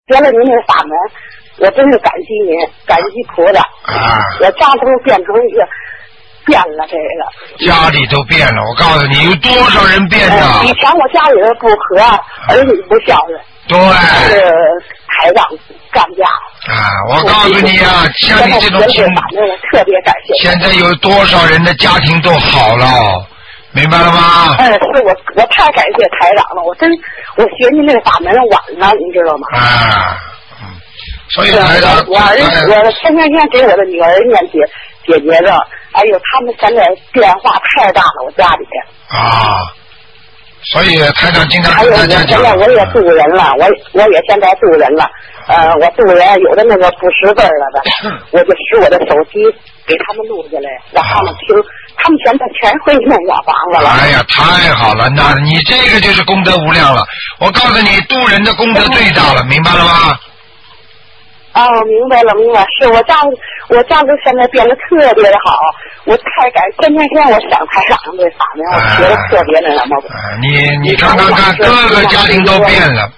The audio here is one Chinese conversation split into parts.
学了您那个法门，我真是感激您，感激菩萨。我家都变成一个变了，这个家里都变了。我告诉你，有多少人变的？ 以前我家里人不和，儿女不孝顺。 对。 是台长干架。 我告诉你啊，像你这种情况， 我特别感谢。 现在有多少人的家庭都好了？明白了吗？ 是我太感谢台长了，我学您那个法门晚了，你知道吗？ 所以台长， 我天天给我的女儿念解决着，哎呦，他们现在变化太大了，我家里边。 所以台长经常跟大家讲。现在我也渡人了，我也现在渡人了，我渡人有的那个不识字了的，我就使我的手机给他们录下来，让他们听。他们现在全会弄小房子了。 哎呀，太好了！那你这个就是功德无量了。我告诉你，渡人的功德最大了，明白了吗？ 明白了，是我家族现在变得特别的好，我太天天我想台长这法门，我觉得特别那什么。 你看，各个家庭都变了，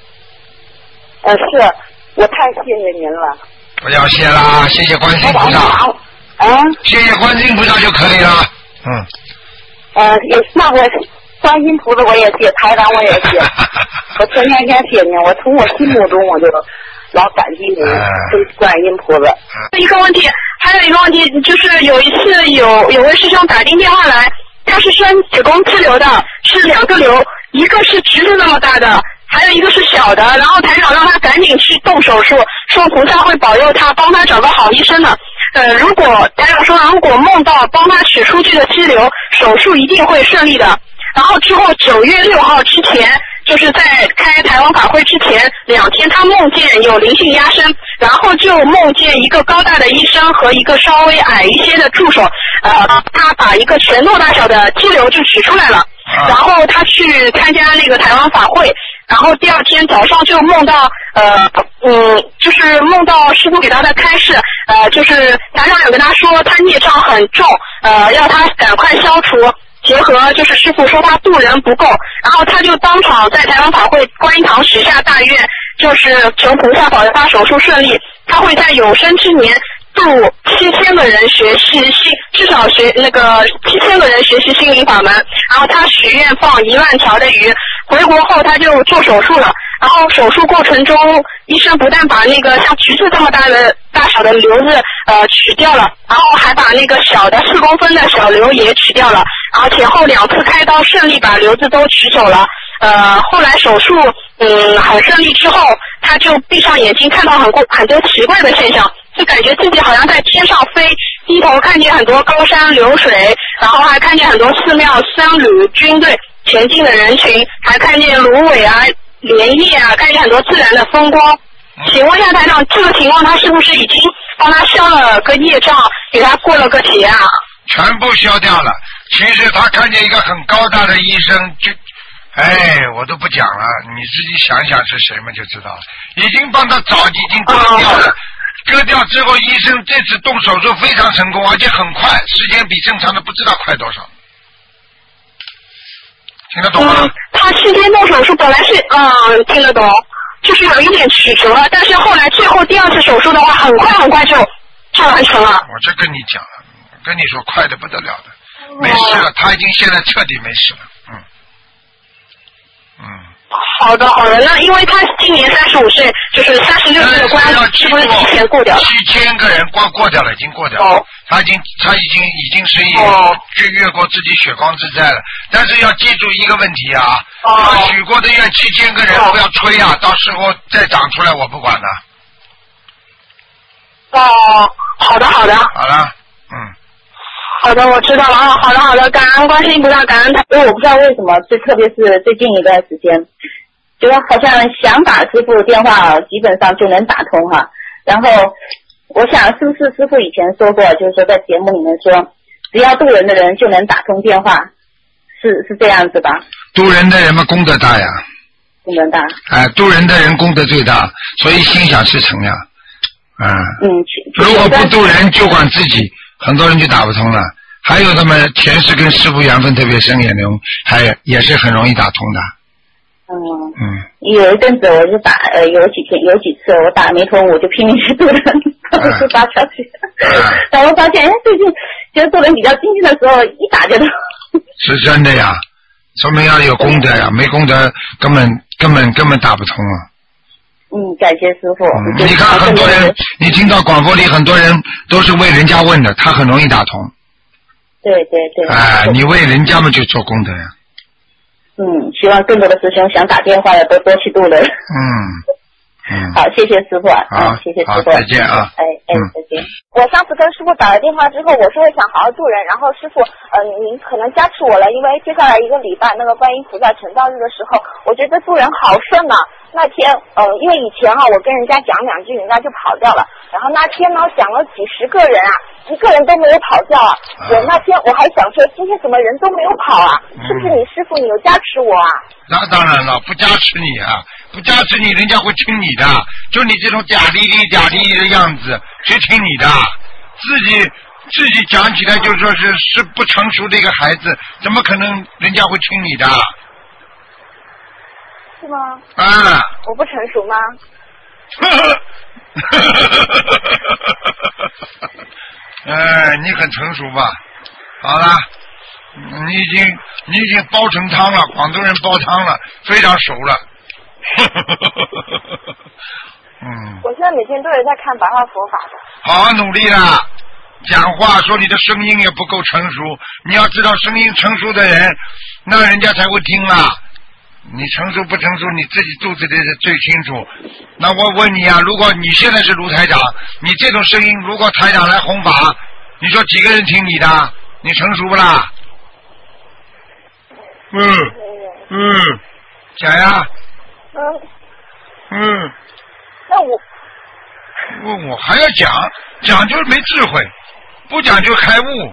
是我太谢谢您了。 不要谢啦，谢谢观世音菩萨。谢谢观世音菩萨就可以了。 那我观音菩萨我也谢，台长我也谢。我天谢您，我从我心目中我就老感激您，观音菩萨。 一个问题，还有一个问题就是有一次有位师兄打进电话来，他是生子宫肌瘤的，是2个瘤，一个是橘子那么大的，还有一个是小的，然后台长让他赶紧去动手术，说菩萨会保佑他，帮他找个好医生的。如果台长说如果梦到帮他取出这个肌瘤，手术一定会顺利的。然后之后9月6号之前，就是在开台湾法会之前2天，他梦见有灵性压身，然后就梦见一个高大的医生和一个稍微矮一些的助手，他把一个拳头大小的肌瘤就取出来了。然后他去参加那个台湾法会，然后第2天早上就梦到就是梦到师父给他的开示，就是台长有跟他说他孽障很重，要他赶快消除。结合就是师父说他渡人不够，然后他就当场在台湾法会观音堂许下大愿，就是求菩萨保佑他手术顺利，他会在有生之年度7000个人学习至少学那个7000个人学习心灵法门，然后他许愿放1万条的鱼，回国后他就做手术了，然后手术过程中医生不但把那个像橘子这么大小的瘤子取掉了，然后还把那个小的4公分的小瘤也取掉了，然后前后2次开刀顺利把瘤子都取走了。后来手术很顺利之后，他就闭上眼睛看到很多奇怪的现象，就感觉自己好像在天上飞，低头看见很多高山流水，然后还看见很多寺庙、僧侣、军队前进的人群，还看见芦苇啊、莲叶啊，看见很多自然的风光。请问一下台长，这个情况他是不是已经帮他消了个业障，给他过了个节啊？ 全部消掉了。其实他看见一个很高大的医生，我都不讲了，你自己想想是谁嘛就知道了。已经帮他早已经割掉了，割掉之后，医生这次动手术非常成功，而且很快，时间比正常的不知道快多少。听得懂吗？ 他事先动手术本来是听得懂，就是有一点曲折了，但是后来最后第2次手术的话，很快就完成了。 我这跟你讲了，跟你说快的不得了的，没事了，他已经现在彻底没事了。 好的，那因为他今年35岁，就是36岁的关，是不是提前过掉了 ？7000个人过掉了，已经过掉了。他已经是去越过自己血光之灾了。但是要记住一个问题啊，他许过的愿7000个人不要吹啊，到时候再长出来我不管的。 好的。好了，好的，我知道了啊。好的，感恩观世音菩萨，感恩他。 因为我不知道为什么，特别是最近一段时间，就好像想打师傅电话，基本上就能打通哈。然后我想，是不是师傅以前说过，就是说在节目里面说，只要渡人的人就能打通电话，是这样子吧？ 渡人的人嘛，功德大呀。 功德大。 渡人的人功德最大，所以心想事成呀。如果不渡人，就管自己。很多人就打不通了，还有他们前世跟师父缘分特别深，也是很容易打通的。 有一阵子我就有几次我打没通，我就拼命去渡人，就发消息。然后发现最近觉得渡人比较精进的时候，一打就通。 是真的呀，说明要有功德呀，没功德根本打不通啊。 感谢师傅。 你看很多人，你听到广播里很多人都是为人家问的，他很容易打通。对。你为人家嘛就做功德呀。 希望更多的师兄想打电话的都多去渡人。好，谢谢师傅啊。 好， 谢谢师傅。 再见啊。 再见。 我上次跟师傅打了电话之后，我说想好好渡人，然后师傅，您可能加持我了，因为接下来一个礼拜那个观音菩萨成道日的时候，我觉得渡人好顺呐。那天，因为以前我跟人家讲2句，人家就跑掉了，然后那天呢讲了几十个人啊，一个人都没有跑掉啊。我那天我还想说，今天怎么人都没有跑啊？是不是你师傅你有加持我啊？ 那当然了，不加持你啊，不加持你，人家会听你的。就你这种假哩哩的样子，谁听你的？自己讲起来就说是不成熟的一个孩子，怎么可能人家会听你的？ 是吗？ 啊！ 我不成熟吗？ 你很成熟吧？好了，你已经煲成汤了，广东人煲汤了，非常熟了。 我现在每天都有在看白话佛法的。 好好努力啦！讲话说你的声音也不够成熟，你要知道声音成熟的人，那人家才会听啦。你成熟不成熟，你自己肚子里最清楚。那我问你啊，如果你现在是卢台长，你这种声音，如果台长来弘法，你说几个人听你的？你成熟不啦？讲呀。 那我问我还要讲就是没智慧，不讲就开悟。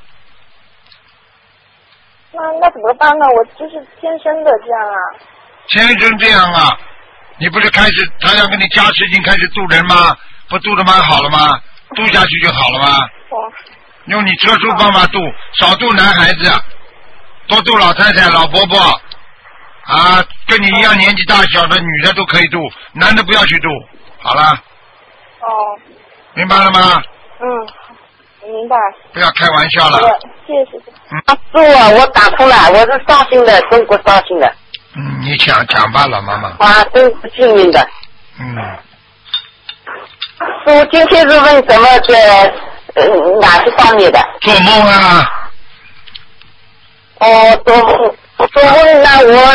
那怎么办呢？我就是天生的这样啊。 天生这样啊？你不是开始他要跟你加持已经开始渡人吗？不渡的蛮好了吗？渡下去就好了吗？用你特殊方法渡，少渡男孩子，多渡老太太、老伯伯啊，跟你一样年纪大小的女的都可以渡，男的不要去渡。好了。明白了吗？ 明白。 不要开玩笑了。 谢谢师傅。 师傅，我打通了，我是绍兴的，中国绍兴的。 你讲吧，老妈妈。 真是幸运的。师傅，今天是问什么哪些方面的？ 做梦啊。 做梦，那我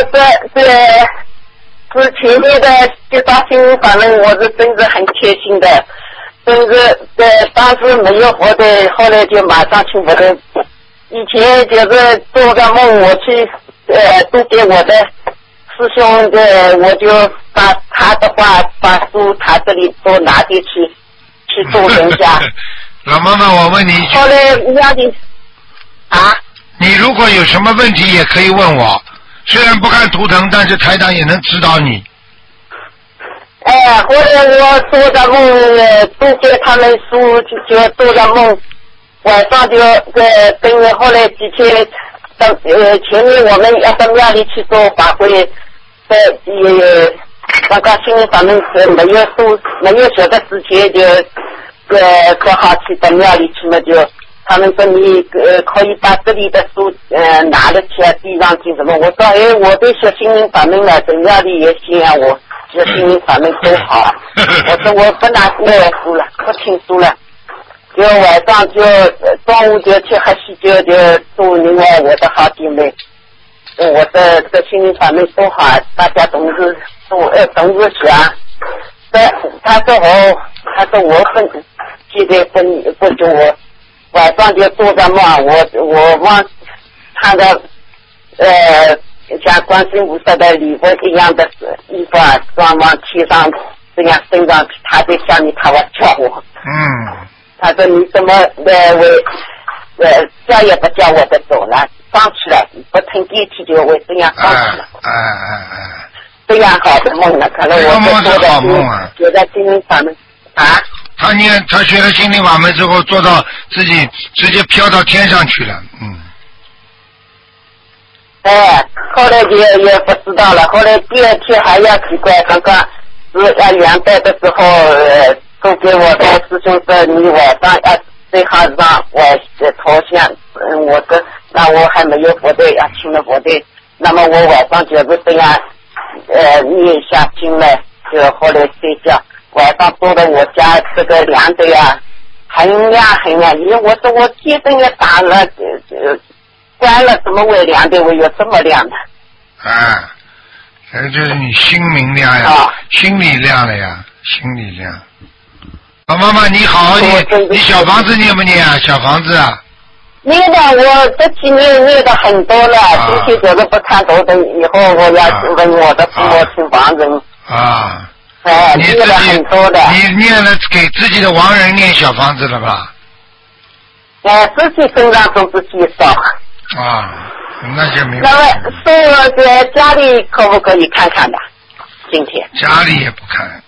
是前面的介绍新闻，反正我是真是很贴心的，真是当时没有活的，后来就马上去我的。以前就是做个梦，我去都给我的师兄的，我就把他的话把书他这里都拿进去做人家。 老妈妈，我问你， 后来让你你如果有什么问题也可以问我，虽然不看图腾，但是台长也能指导你。 后来我做的梦，都给他们书就做的梦，晚上就跟后来几天前面我们要到庙里去做法会，那个心灵法门是没有学的之前就可好去到庙里去嘛，就他们说你可以把这里的书拿了起来地上去什么，我说我对学心灵法门了，在庙里也信啊，我学心灵法门都好啊。我说我不拿那个书了，不听书了，就晚上就中午就去喝喜酒，就祝另外我的好姐妹，我的这心灵法门都好，大家同时学啊。他说我现在不久我晚上就做着梦，我忘穿着像观世音菩萨的礼服一样的衣服啊，往天上这样升上去，他在下面他要叫我。他说你怎么叫也不叫我的走了，上去了，不乘电梯就会这样上去了。这样好的梦了，可能我做的觉得心灵法门他学了心灵法门之后，做到自己直接飘到天上去了。 后来就也不知道了。后来第二天还要奇怪，刚刚是要元旦的时候，都给我的师兄说，你晚上要最好让我头像，我说那我还没有佛队，要请了佛队，那么我晚上就是这样念一下经了，就后来睡觉。晚上做的我家这个亮的呀，很亮很亮，因为我说我电灯也打了，关了怎么会亮的？我有这么亮的？ 啊，这就是你心明亮呀，心里亮了呀，心里亮。妈妈你好，你小房子念不念啊？小房子啊？ 念的，我这几年念的很多了，今天就是不看图腾，以后我要问我的父母亲亡人。 啊。 你念了很多的。 你念了给自己的亡人念小房子了吧？ 自己身上都自己烧。 啊，那就明白。 那么送我在家里可不可以看看的？今天。 家里也不看，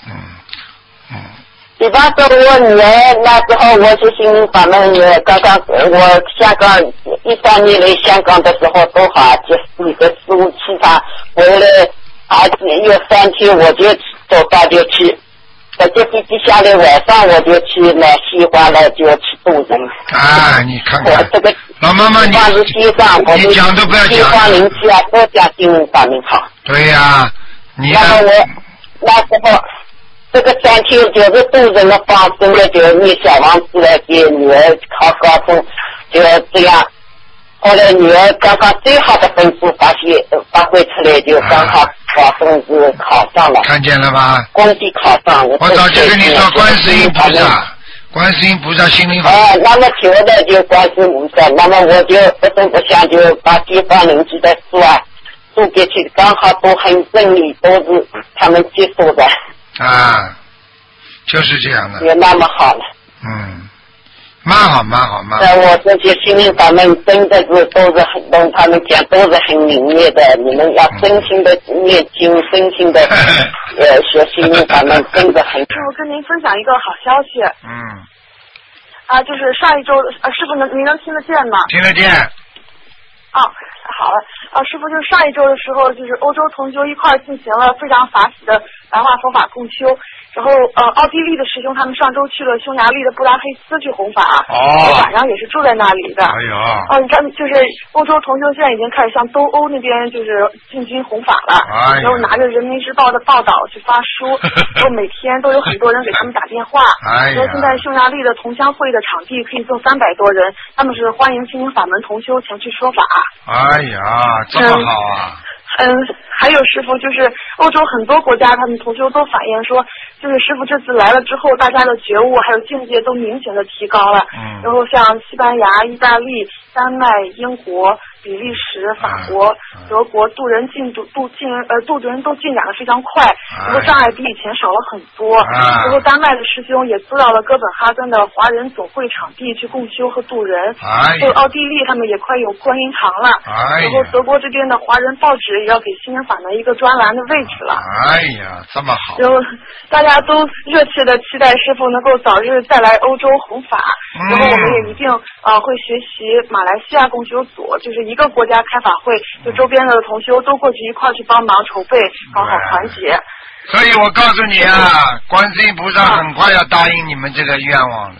比方说我女儿那时候我去心灵法门，刚刚我香港13年来香港的时候都好，就是个15、7场回来，儿子有3天我就走到就去，我就地下来晚上我就去买西瓜了，就去渡人。 啊，你看看。 我这个老妈妈，你讲都不要讲。西瓜灵气啊，多讲心灵法门好。对呀，你。 那么我那时候。这个3天就是渡人的方式呢，就念小房子来给女儿考高中，就这样。后来女儿刚刚最好的分数发挥出来，就刚好高中是考上了。 看见了吧？ 恭喜考上！我早就跟你说，观世音菩萨，观世音菩萨心灵法。 那么求的就观世音菩萨，那么我就不声不响就把地方邻居的书啊送给去，刚好都很顺利，都是他们接受的。 啊，就是这样的。 也那么好了。 蛮好。 我这些心灵法门真的是都是很，跟他们讲都是很明烈的。你们要真心的念经，真心的学心灵法门，真的很。 我跟您分享一个好消息。就是上一周，师傅您能听得见吗？ 听得见。 好了，师傅，就是上一周的时候，就是欧洲同修一块进行了非常法喜的白话佛法共修，然后奥地利的师兄他们上周去了匈牙利的布达佩斯去弘法，晚上也是住在那里的。你看，就是欧洲同修现在已经开始向东欧那边就是进军弘法了，然后拿着人民日报的报道去发书，然后每天都有很多人给他们打电话，说现在匈牙利的同乡会的场地可以坐300多人，他们是欢迎心灵法门同修前去说法。 哎呀，这么好啊！ 还有师傅，就是欧洲很多国家，他们同修都反映说，就是师傅这次来了之后，大家的觉悟还有境界都明显的提高了。然后像西班牙、意大利、丹麦、英国、比利时、法国、德国渡人都进展的非常快，然后障碍比以前少了很多。然后丹麦的师兄也租到了哥本哈根的华人总会场地去共修和渡人。还有奥地利他们也快有观音堂了。然后德国这边的华人报纸也要给心灵法门一个专栏的位置了。 哎呀，这么好！ 然后大家都热切的期待师傅能够早日再来欧洲弘法。然后我们也一定会学习马来西亚共修组，就是一个国家开法会，就周边的同修都过去一块去帮忙筹备，搞好团结。 所以我告诉你啊，观世音菩萨很快要答应你们这个愿望了。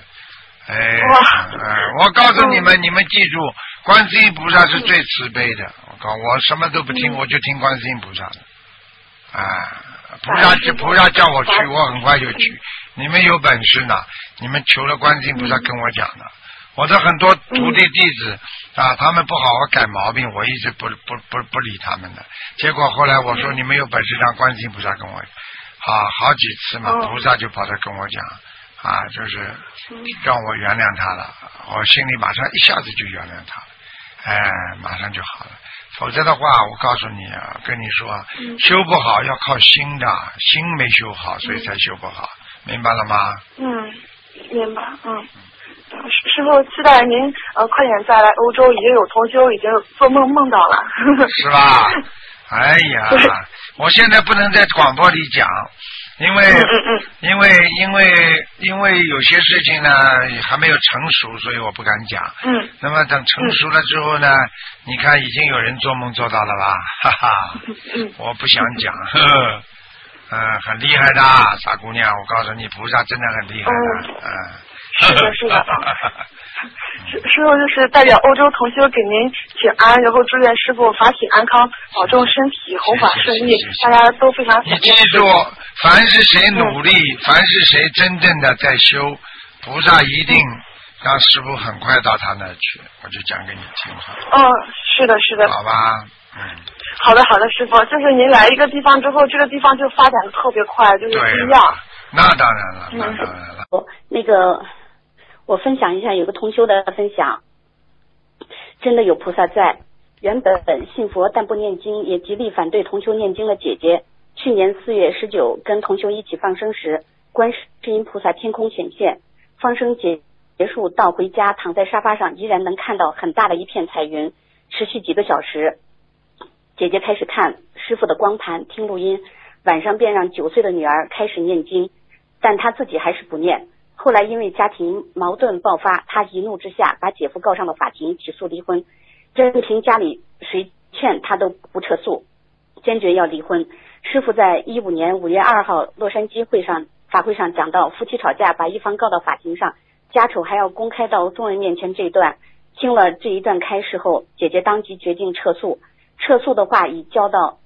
我告诉你们，你们记住，观世音菩萨是最慈悲的。我什么都不听，我就听观世音菩萨的。菩萨叫我去，我很快就去。你们有本事呢，你们求了观世音菩萨跟我讲的。我的很多徒弟弟子他们不好好改毛病，我一直不理他们的。结果后来我说你们有本事让观世音菩萨跟我好几次嘛，菩萨就跑来跟我讲就是让我原谅他了，我心里马上一下子就原谅他了，马上就好了。否则的话，我告诉你跟你说修不好要靠心的，心没修好，所以才修不好，明白了吗？ 明白。师傅，期待您快点再来欧洲，已经有同修已经做梦到了。是吧？哎呀，我现在不能在广播里讲， 因为有些事情呢还没有成熟，所以我不敢讲。那么等成熟了之后呢，你看已经有人做梦做到了吧？哈哈。我不想讲。很厉害的傻姑娘，我告诉你，菩萨真的很厉害的。 是的，是的。师傅就是代表欧洲同修给您请安，然后祝愿师傅法体安康，保重身体，弘法顺利，大家都非常。 你记住，凡是谁努力，凡是谁真正的在修，菩萨一定让师傅很快到他那儿去。我就讲给你听好。 是的，是的。 好吧， 好的，好的，师傅，就是您来一个地方之后，这个地方就发展的特别快，就是不一样。 那当然了，那当然了。 那个。我分享一下有个同修的分享，真的有菩萨在。原本信佛但不念经，也极力反对同修念经的姐姐，去年4月19跟同修一起放生时，观世音菩萨天空显现，放生结束到回家，躺在沙发上依然能看到很大的一片彩云，持续几个小时。姐姐开始看师父的光盘，听录音，晚上便让9岁的女儿开始念经，但她自己还是不念。后来因为家庭矛盾爆发，他一怒之下把姐夫告上了法庭，起诉离婚。任凭家里谁劝他都不撤诉，坚决要离婚。师父在15年5月2号洛杉矶法会上讲到，夫妻吵架把一方告到法庭上，家丑还要公开到众人面前这一段。听了这一段开示后，姐姐当即决定撤诉。撤诉的话，已交的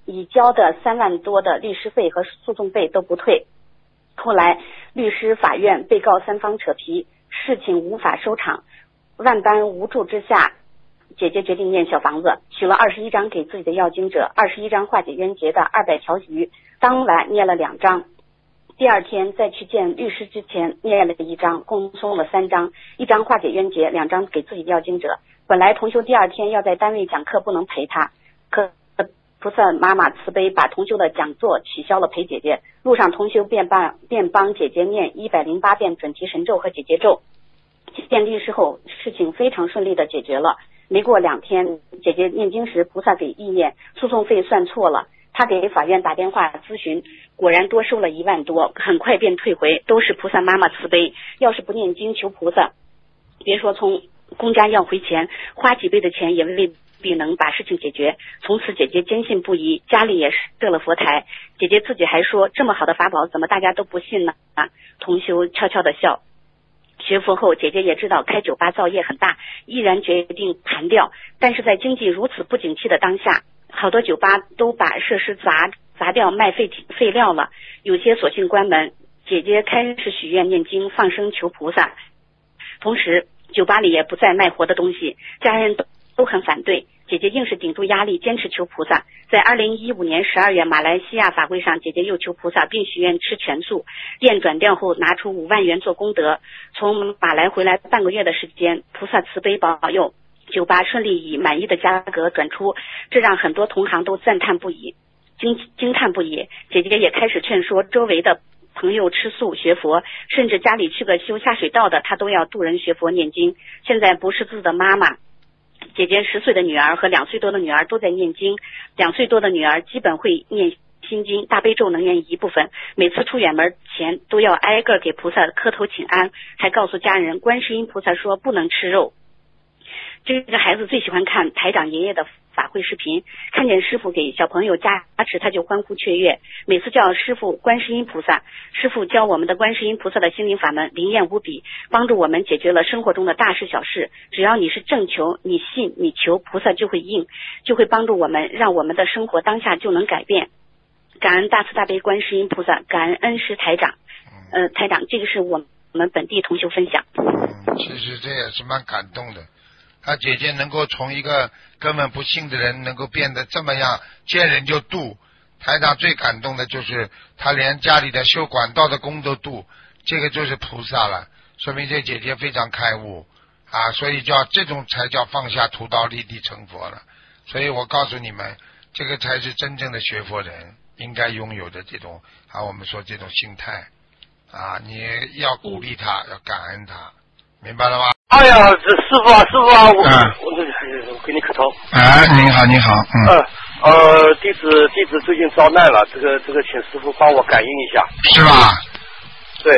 3万多的律师费和诉讼费都不退。后来律师、法院、被告3方扯皮，事情无法收场，万般无助之下，姐姐决定念小房子，取了21张给自己的要经者，21张化解冤结的200条鱼，当晚念了2张，第二天再去见律师之前念了1张，共送了3张，1张化解冤结，2张给自己的要经者。本来同修第二天要在单位讲课，不能陪他，可菩萨妈妈慈悲，把同修的讲座取消了，陪姐姐。路上同修便帮姐姐念108遍准提神咒和解结咒。见律师后，事情非常顺利的解决了。没过2天，姐姐念经时，菩萨给意念，诉讼费算错了。她给法院打电话咨询，果然多收了1万多，很快便退回，都是菩萨妈妈慈悲。要是不念经求菩萨，别说从公家要回钱，花几倍的钱也未必能把事情解决。从此姐姐坚信不疑，家里也设了佛台。姐姐自己还说，这么好的法宝怎么大家都不信呢？同修悄悄的笑。学佛后，姐姐也知道开酒吧造业很大，毅然决定盘掉。但是在经济如此不景气的当下，好多酒吧都把设施砸掉卖废料了，有些索性关门。姐姐开始许愿念经放生求菩萨，同时酒吧里也不再卖活的东西，家人都很反对，姐姐硬是顶住压力坚持求菩萨。在2015年12月马来西亚法会上，姐姐又求菩萨并许愿吃全素，店转掉后拿出5万元做功德。从马来回来半个月的时间，菩萨慈悲保佑，酒吧顺利以满意的价格转出，这让很多同行都赞叹不已，惊叹不已。姐姐也开始劝说周围的朋友吃素学佛，甚至家里去个修下水道的，她都要度人学佛念经。现在不识字的妈妈，姐姐10岁的女儿和2岁多的女儿都在念经，2岁多的女儿基本会念心经，大悲咒能念一部分，每次出远门前都要挨个给菩萨磕头请安，还告诉家人观世音菩萨说不能吃肉。这个孩子最喜欢看台长爷爷的法会视频，看见师父给小朋友加持，他就欢呼雀跃，每次叫师父观世音菩萨。师父教我们的观世音菩萨的心灵法门灵验无比，帮助我们解决了生活中的大事小事。只要你是正求，你信你求，菩萨就会应，就会帮助我们，让我们的生活当下就能改变。感恩大慈大悲观世音菩萨，感恩恩师台长。台长，这个是我们本地同修分享。 其实这也是蛮感动的。他姐姐能够从一个根本不信的人能够变得这么样，见人就度。台长最感动的就是他连家里的修管道的工都度，这个就是菩萨了，说明这姐姐非常开悟啊，所以叫这种才叫放下屠刀立地成佛了。所以我告诉你们，这个才是真正的学佛人应该拥有的这种我们说这种心态啊，你要鼓励他，要感恩他，明白了吗？ 哎呀，这师傅啊， 给你磕头。 哎，您好，你好， 弟子最近遭难了，这个，请师傅帮我感应一下。 是吧？ 对，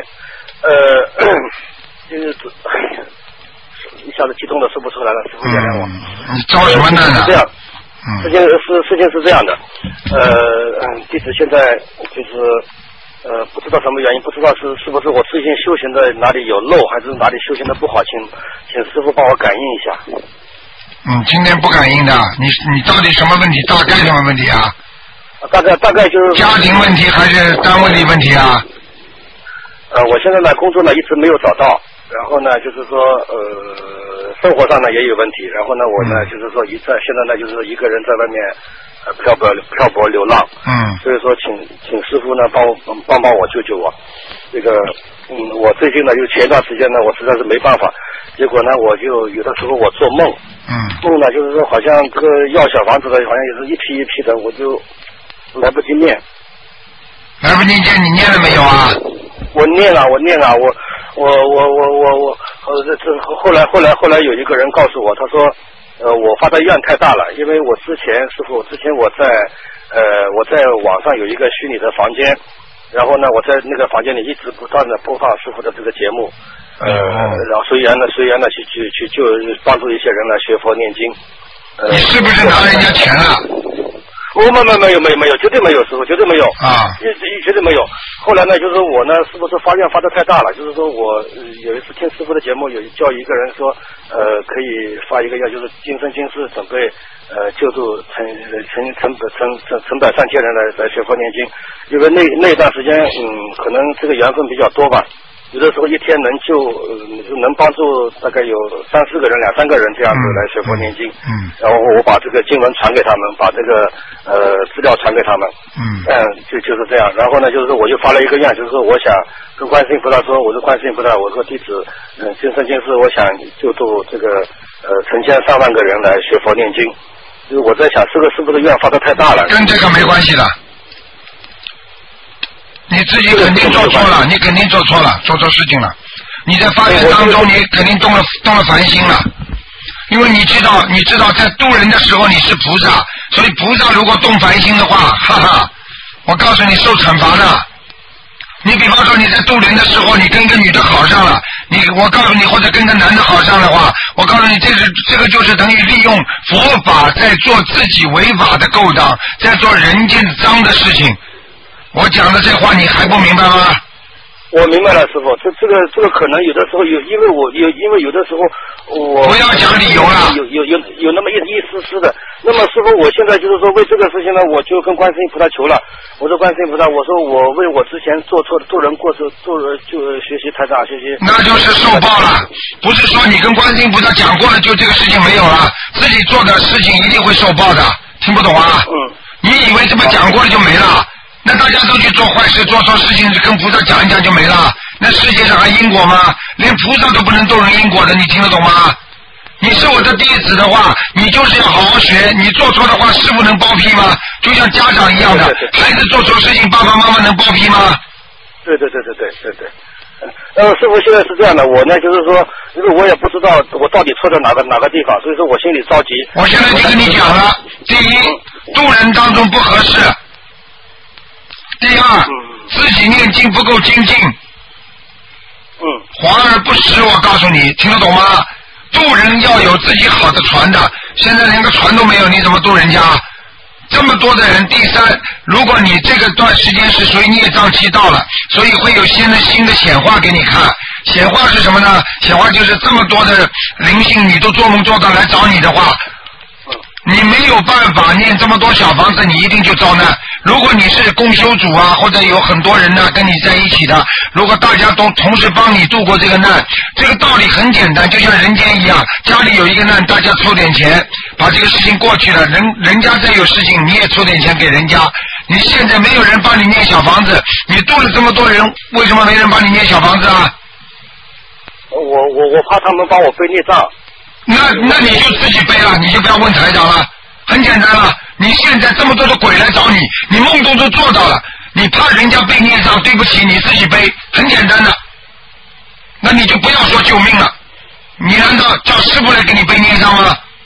就是一下子激动的说不出来了，师傅原谅我。 你遭什么难呢？ 是这样，事情是这样的，弟子现在就是不知道什么原因，不知道是不是我最近修行的哪里有漏，还是哪里修行的不好，请师傅帮我感应一下。 今天不感应的，你到底什么问题？大概什么问题啊？ 大概就是家庭问题还是单位的问题啊？ 我现在呢工作呢一直没有找到，然后呢就是说生活上呢也有问题，然后呢我呢就是说现在呢就是一个人在外面漂泊流浪，所以说请师傅呢帮我救救我。这个我最近呢就前段时间呢我实在是没办法，结果呢我就有的时候我做梦，梦呢就是说好像这个要小房子的好像也是一批一批的，我就来不及念。 来不及念，你念了没有啊？ 我念了，后来有一个人告诉我，他说我发的愿太大了，因为我之前我在网上有一个虚拟的房间，然后呢我在那个房间里一直不断的播放师傅的这个节目，然后随缘的去就帮助一些人来学佛念经。 你是不是拿人家钱了？ 没有，绝对没有，师傅，绝对没有啊，绝对没有。后来呢，就是我呢，是不是发愿发的太大了？就是说我有一次听师傅的节目，叫一个人说，可以发一个愿，就是今生今世准备救助成百上千人来学佛念经，因为那段时间可能这个缘分比较多吧。有的时候一天能帮助大概有3-4个人、2-3个人这样子来学佛念经，然后我把这个经文传给他们，把这个资料传给他们，就是这样。然后呢，就是我就发了一个愿，就是说我想跟观世音菩萨说，我是观世音菩萨，我说弟子今生今世我想救助这个成千上万个人来学佛念经。就是我在想，这个是不是愿发的太大了？ 跟这个没关系的。你自己肯定做错了，你肯定做错了，做错事情了。你在发愿当中，你肯定动了凡心了。因为你知道在渡人的时候你是菩萨，所以菩萨如果动凡心的话，哈哈，我告诉你受惩罚的。你比方说你在渡人的时候，你跟一个女的好上了，我告诉你，或者跟个男的好上的话，我告诉你，这个就是等于利用佛法在做自己违法的勾当，在做人间脏的事情。我讲的这话你还不明白吗？ 我明白了，师傅，这个可能有的时候因为有的时候我不要讲理由了， 有那么一丝丝的。那么师傅，我现在就是说为这个事情呢，我就跟观世音菩萨求了。我说观世音菩萨，我说我为我之前做错的做人就学习台长学习。 那就是受报了，不是说你跟观世音菩萨讲过了就这个事情没有了，自己做的事情一定会受报的，听不懂啊？你以为这么讲过了就没了？那大家都去做坏事做错事情，跟菩萨讲一讲就没了？那世界上还因果吗？连菩萨都不能动人因果的，你听得懂吗？你是我的弟子的话，你就是要好好学，你做错的话师父能包庇吗？就像家长一样的，孩子做错事情爸爸妈妈能包庇吗？ 对。师傅现在是这样的，我呢就是说，因为我也不知道我到底错在哪个地方，所以说我心里着急。 我现在就跟你讲了，第一，渡人当中不合适。第二，自己念经不够精进，华而不实，我告诉你，听得懂吗？渡人要有自己好的船的，现在连个船都没有，你怎么渡人家？这么多的人。第三，如果你这个段时间是属于孽障期到了，所以会有新的显化给你看。显化是什么呢？显化就是这么多的灵性你都做梦做到来找你的话，你没有办法念这么多小房子，你一定就遭难。如果你是共修组啊，或者有很多人呢跟你在一起的，如果大家都同时帮你度过这个难，这个道理很简单，就像人间一样，家里有一个难，大家凑点钱把这个事情过去了，人家再有事情你也凑点钱给人家。你现在没有人帮你念小房子，你度了这么多人，为什么没人帮你念小房子啊？ 我怕他们帮我背孽障。 那你就自己背了，你就不要问台长了，很简单了。你现在这么多的鬼来找你，你梦中都做到了，你怕人家背孽障，对不起，你自己背，很简单的。那你就不要说救命了，你难道叫师父来给你背孽障吗？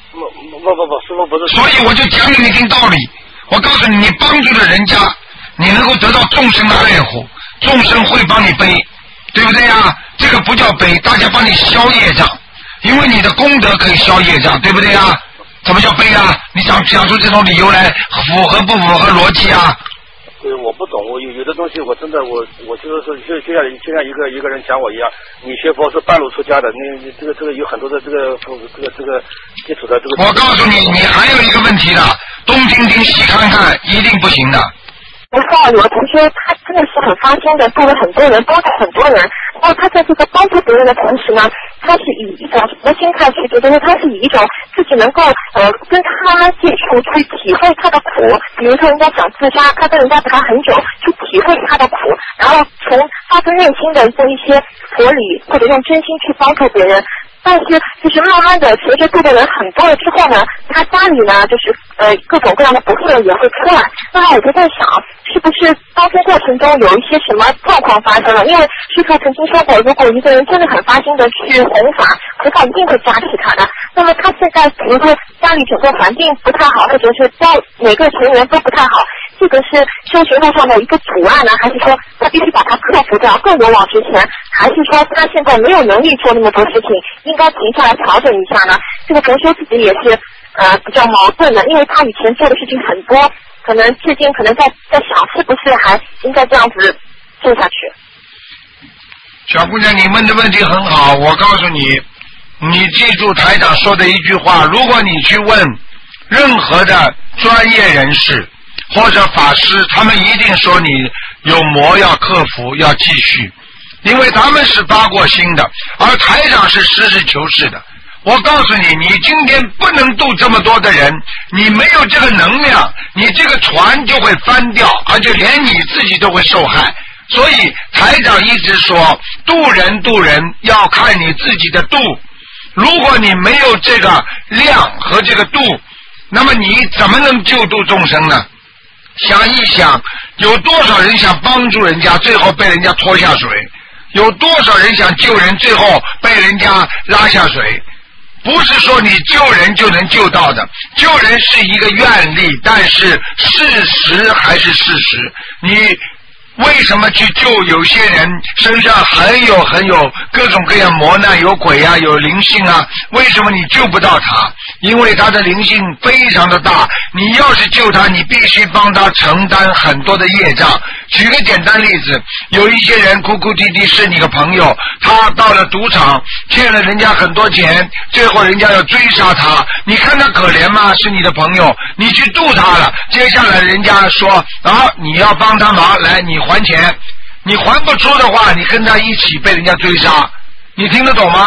不，师傅不是。 所以我就讲给你听道理。我告诉你，你帮助了人家，你能够得到众生的爱护，众生会帮你背，对不对呀？这个不叫背，大家帮你消业障，因为你的功德可以消业障，对不对呀？怎么叫背啊？你想出这种理由来，符合不符合逻辑啊？ 对，我不懂，我有的东西我真的我就是说，就像一个人讲我一样，你学佛是半路出家的，你这个有很多的这个基础的这个。 我告诉你，你还有一个问题的，东听听西看看，一定不行的。 我说有个同学，他真的是很发心的，助了很多人，帮助很多人。然后他在这个帮助别人的同时呢，他是以一种什么心态去做？就是他是以一种自己能够跟他接触，去体会他的苦。比如说人家想自杀，他跟人家谈很久，去体会他的苦，然后从发自内心的做一些佛理，或者用真心去帮助别人。但是就是慢慢的随着助的人很多了之后呢，他家里呢就是各种各样的不顺也会出来。那么我就在想，是不是当中过程中有一些什么状况发生了？因为师父曾经说过，如果一个人真的很发心的去弘法，菩萨一定会加持他的。那么他现在比如说家里整个环境不太好，或者是每个成员都不太好，这个是修学路上的一个阻碍呢，还是说他必须把它克服掉，更勇往直前？还是说他现在没有能力做那么多事情，应该停下来调整一下呢？这个同学自己也是比较矛盾的，因为他以前做的事情很多，可能至今可能在想是不是还应该这样子做下去。 小姑娘，你问的问题很好，我告诉你，你记住台长说的一句话，如果你去问任何的专业人士或者法师，他们一定说你有魔要克服，要继续，因为他们是发过心的，而台长是实事求是的。我告诉你，你今天不能度这么多的人，你没有这个能量，你这个船就会翻掉，而且连你自己都会受害。所以台长一直说，度人要看你自己的度，如果你没有这个量和这个度，那么你怎么能救度众生呢？想一想，有多少人想帮助人家，最后被人家拖下水？有多少人想救人，最后被人家拉下水？不是说你救人就能救到的，救人是一个愿力，但是事实还是事实。你为什么去救有些人身上很有各种各样磨难，有鬼啊，有灵性啊？为什么你救不到他？因为他的灵性非常的大，你要是救他，你必须帮他承担很多的业障。举个简单例子，有一些人哭哭啼啼是你的朋友，他到了赌场欠了人家很多钱，最后人家要追杀他，你看他可怜吗？是你的朋友，你去渡他了，接下来人家说你要帮他忙，来你还钱，你还不出的话，你跟他一起被人家追杀，你听得懂吗？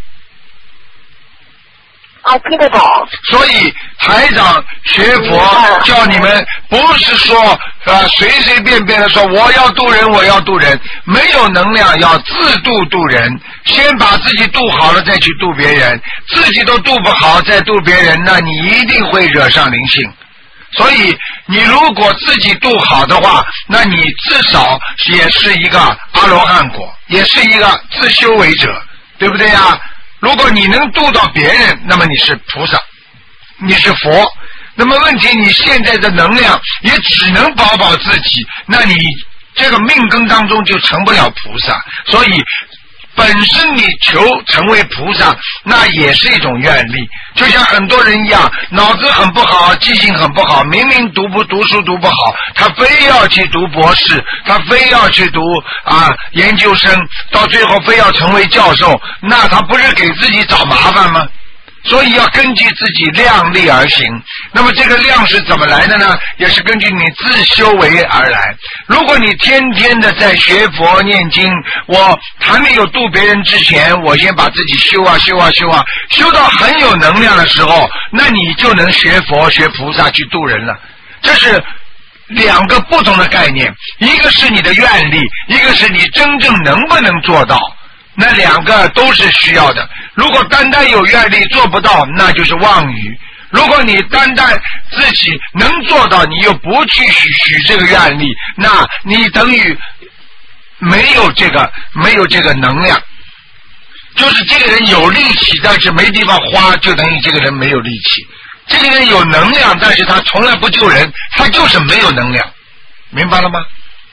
听得懂。 所以台长学佛叫你们不是说随随便便的说我要度人，没有能量要自度人，先把自己度好了再去度别人，自己都度不好再度别人，那你一定会惹上灵性。所以你如果自己度好的话，那你至少也是一个阿罗汉果，也是一个自修为者，对不对呀？如果你能度到别人，那么你是菩萨，你是佛。那么问题，你现在的能量也只能保自己，那你这个命根当中就成不了菩萨。所以本身你求成为菩萨，那也是一种愿力。就像很多人一样，脑子很不好，记性很不好，明明读书读不好，他非要去读博士，他非要去读研究生，到最后非要成为教授，那他不是给自己找麻烦吗？所以要根据自己量力而行。那么这个量是怎么来的呢？也是根据你自修为而来。如果你天天的在学佛念经，我还没有度别人之前，我先把自己修到很有能量的时候，那你就能学佛学菩萨去度人了。这是两个不同的概念，一个是你的愿力，一个是你真正能不能做到。那两个都是需要的。如果单单有愿力做不到，那就是妄语。如果你单单自己能做到，你又不去许这个愿力，那你等于没有这个能量。就是这个人有力气，但是没地方花，就等于这个人没有力气。 这个人有能量，但是他从来不救人，他就是没有能量，明白了吗？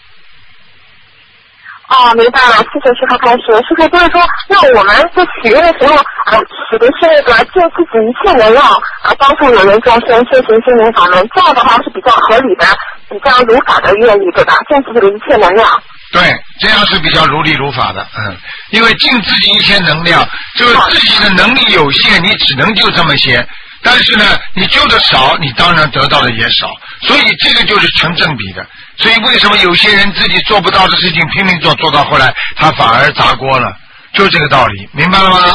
明白了。谢谢师傅开始。师傅就是说，那我们在许愿的时候，许的是那个尽自己一切能量帮助有人众生现行心灵法门，这样的话是比较合理的，比较如法的愿力，对吧？尽自己的一切能量。 对，这样是比较如理如法的，因为尽自己一些能量，就是自己的能力有限，你只能救这么些。但是呢，你救的少，你当然得到的也少，所以这个就是成正比的。所以为什么有些人自己做不到的事情拼命做，做到后来他反而砸锅了，就这个道理，明白了吗？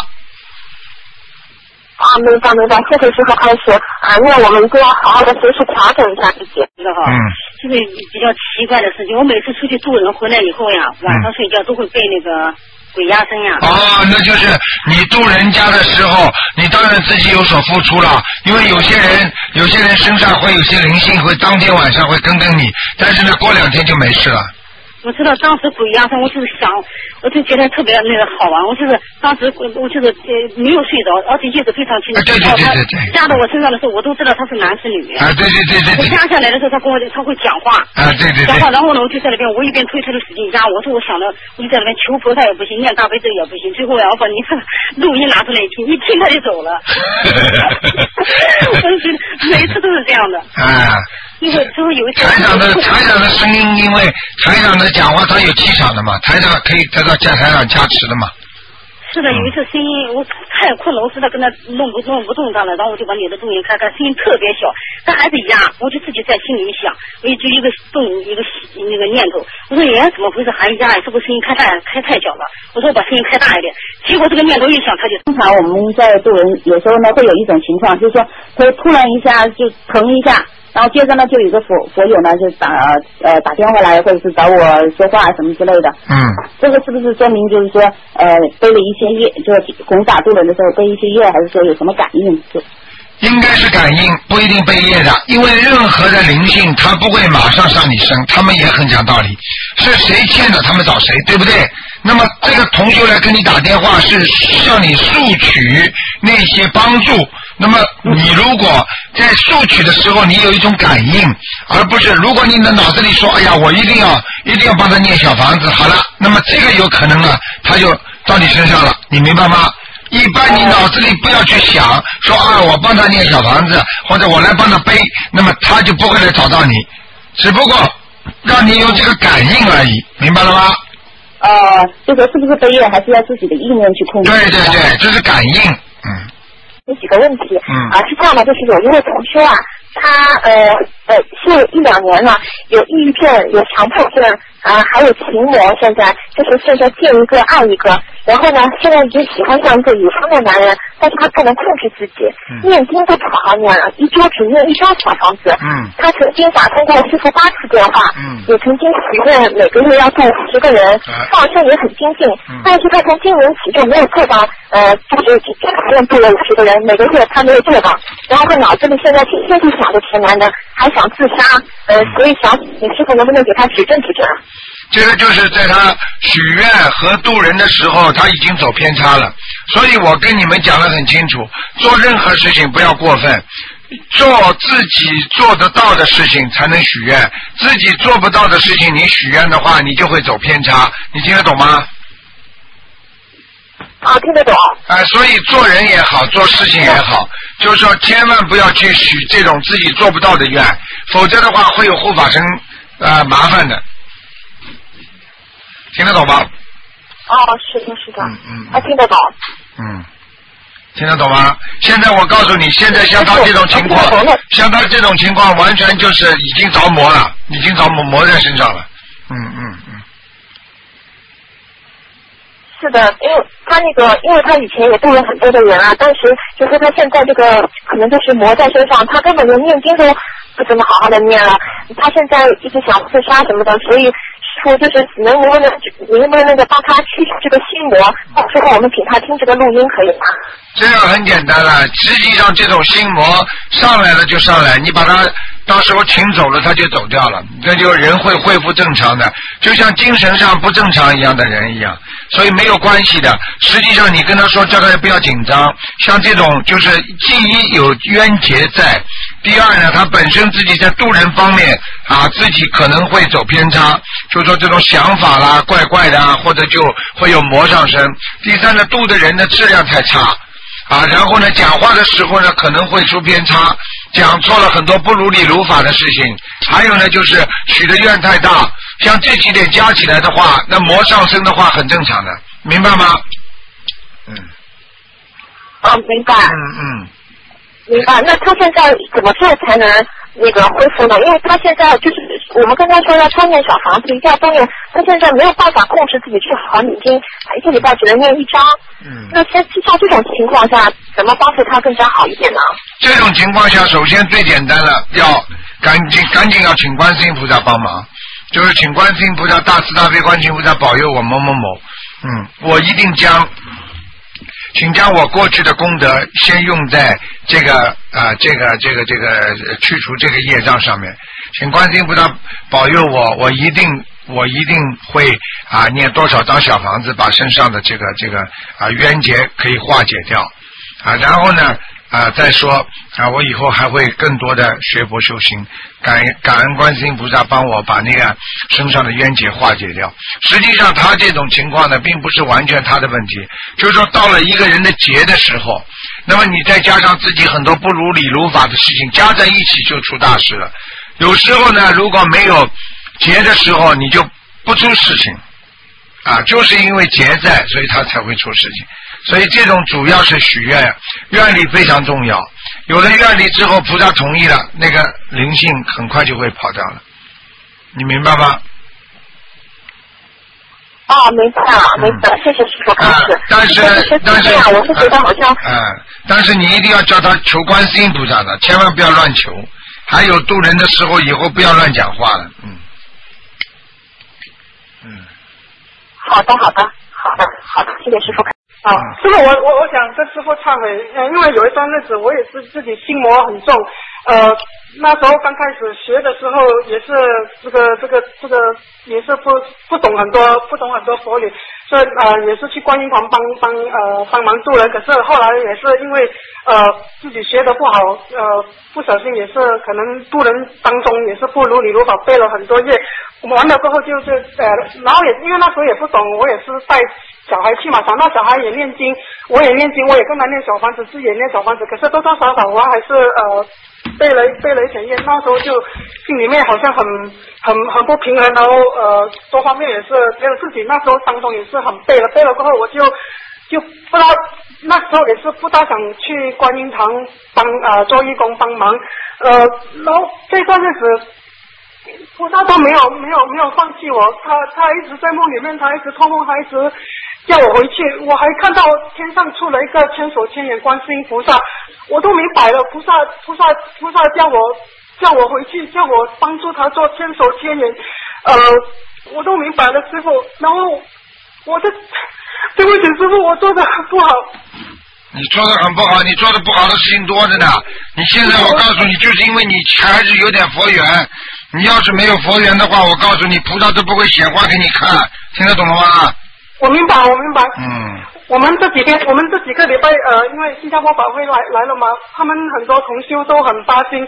明白。谢谢师傅开始那我们一定要好好的随时调整一下自己。 就是比较奇怪的事情，我每次出去渡人回来以后呀，晚上睡觉都会被那个鬼压身呀。 那就是你渡人家的时候，你当然自己有所付出了，因为有些人身上会有些灵性，会当天晚上会跟你，但是呢，过2天就没事了。 我知道当时鬼压身，我就是想，我就觉得特别那个好玩。我就是当时我就是没有睡着，而且夜子非常清楚。 对。 压到我身上的时候，我都知道他是男是女。 对。 我压下来的时候，他会讲话。 对。 讲话，然后呢，我就在那边，我一边推的使劲压。我说我想着，我就在那边求菩萨也不行，念大悲咒也不行。最后我把你录音拿出来一听他就走了。我就觉得每次都是这样的。因为之后有一次台长的声音， 因为台长的讲话他有气场的嘛，台长可以得到台长加持的嘛。 是的，有一次声音我太困了，我实在跟他弄不动弹了，然后我就把你的录音开，声音特别小，他还得压，我就自己在心里面想，我就一个那个念头，我说怎么回事还压呀？是不是声音开太小了？我说我把声音开大一点，结果这个念头一想，他就通常我们在渡人有时候呢会有一种情况，就是说会突然一下就疼一下。然后接着呢，就有一个佛友呢，就打电话来，或者是找我说话什么之类的。这个是不是说明就是说背了一些业，就是弘法渡人的时候背一些业，还是说有什么感应？ 应该是感应，不一定背业的，因为任何的灵性，他不会马上上你身，他们也很讲道理，是谁欠的他们找谁，对不对？那么这个同修来跟你打电话，是向你索取那些帮助。那么你如果在索取的时候，你有一种感应，而不是如果你的脑子里说，哎呀，我一定要帮他念小房子，好了，那么这个有可能呢，他就到你身上了，你明白吗？一般你脑子里不要去想说我帮他念小房子，或者我来帮他背，那么他就不会来找到你，只不过让你有这个感应而已，明白了吗？ 这个是不是背业，还是要自己的意念去控制？ 对，这是感应。 有几个问题是这样的，就是有一位同修他是1-2年了，有抑郁症，有强迫症还有情魔，现在见一个爱一个，然后呢，现在已经喜欢上一个已婚的男人，但是他不能控制自己，念经都不好好念了，一周只念1张小房子。他曾经打通过师傅8次电话，也曾经许愿每个月要度10个人，放生也很精进，但是他从今年起就没有做到，就是许愿度了50个人，每个月他没有做到，然后他脑子里现在天天就想着前男的，还想自杀，所以想你师傅能不能给他指正指正？ 这个就是在他许愿和渡人的时候，他已经走偏差了。所以我跟你们讲得很清楚，做任何事情不要过分，做自己做得到的事情才能许愿，自己做不到的事情你许愿的话，你就会走偏差。你听得懂吗？ 听得懂。 所以做人也好，做事情也好，就是说千万不要去许这种自己做不到的愿，否则的话会有护法神麻烦的。听得懂吗？ 是的。听得懂。 听得懂吗？现在我告诉你，现在像他这种情况，完全就是已经着魔了，已经着魔在身上了。 是的，因为他以前也度了很多的人但是就是他现在这个可能就是魔在身上，他根本连念经都不怎么好好的念了，他现在一直想自杀什么的，所以说就是你能不能那个帮他驱除这个心魔，到时候我们请他听这个录音可以吗？ 这样很简单了，实际上这种心魔上来了就上来，你把它到时候请走了他就走掉了，这就人会恢复正常的，就像精神上不正常一样的人一样，所以没有关系的。实际上你跟他说，叫他不要紧张，像这种就是第一有冤结在，第二呢他本身自己在渡人方面自己可能会走偏差，就说这种想法啦怪怪的或者就会有魔上身。第三呢，渡的人的质量太差然后呢讲话的时候呢可能会出偏差，讲错了很多不如理如法的事情，还有呢就是许的愿太大，像这几点加起来的话，那魔上升的话很正常的，明白吗？ 明白。明白。那他现在怎么做才能那个恢复呢？因为他现在就是我们跟他说要多念小房子，一定要多念，他现在没有办法控制自己去好好念经，一个礼拜只能念1章。那像这种情况下，怎么帮助他更加好一点呢？ 这种情况下，首先最简单了，要赶紧要请观世音菩萨帮忙，就是请观世音菩萨大慈大悲观世音菩萨保佑我某某某，我一定请将我过去的功德先用在这个去除这个业障上面，请观世音菩萨保佑我一定会念多少张小房子把身上的这个冤结可以化解掉然后呢再说我以后还会更多的学佛修行，感恩观世音菩萨帮我把那个身上的冤结化解掉。实际上他这种情况呢并不是完全他的问题，就是说到了一个人的劫的时候，那么你再加上自己很多不如理如法的事情加在一起就出大事了。有时候呢如果没有劫的时候你就不出事情就是因为劫在，所以他才会出事情。所以这种主要是许愿，愿力非常重要。有了愿力之后，菩萨同意了，那个灵性很快就会跑掉了。你明白吗？ 明白，谢谢师傅开始。 但是我是觉得好像但是你一定要叫他求观世音菩萨的，千万不要乱求。还有渡人的时候，以后不要乱讲话了。 好的，谢谢师傅。 师傅，我想跟师傅忏悔，因为有一段日子我也是自己心魔很重，那时候刚开始学的时候也是这个也是不懂很多佛理，所以也是去观音堂帮忙渡人，可是后来也是因为自己学的不好，不小心也是可能渡人当中也是不如理如法，背了很多业，完了过后就是然后也因为那时候也不懂，我也是带小孩去嘛，想到小孩也念经，我也念经，我也跟他念小房子，自己也念小房子，可是多多少少我还是背了一点业，那时候就心里面好像很不平衡，然后多方面也是觉得自己那时候当中也是很背了过后我就不知道，那时候也是不大想去观音堂做义工帮忙，然后这段日子菩萨都没有放弃我，他一直在梦里面，他一直托梦，他一直叫我回去，我还看到天上出了一个千手千眼观世音菩萨，我都明白了，菩萨叫我回去，叫我帮助他做千手千眼，我都明白了师父，然后对不起师父，我做的很不好。 你做的很不好，你做的不好的事情多着呢。你现在我告诉你，就是因为你还是有点佛缘，你要是没有佛缘的话，我告诉你，菩萨都不会显化给你看，听得懂了吗？ 我明白。我们这几个礼拜因为新加坡法会来了嘛，他们很多同修都很发心